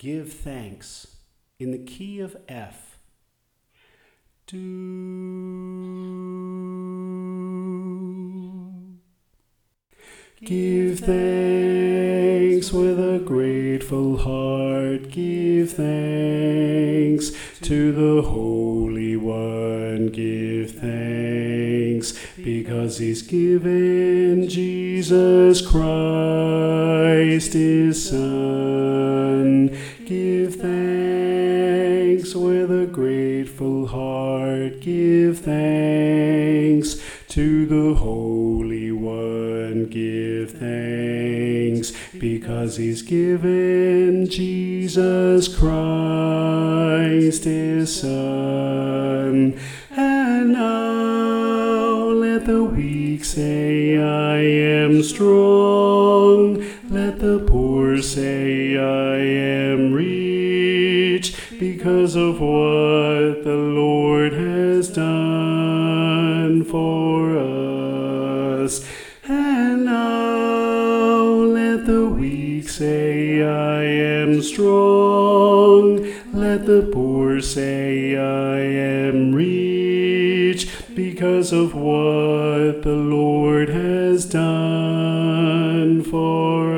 give thanks in the key of F. Do. Give thanks with a grateful heart. Give thanks to the Holy One. Give thanks because He's given Jesus Christ His Son. Give thanks with a grateful heart. Give thanks to the Holy One. Give thanks because He's given Jesus Christ His Son. And now let the weak say, I am strong. Let the poor say, I am rich, because of what the Lord has done for us. And now let the weak say, I am strong. Let the poor say, I am rich, because of what the Lord has done for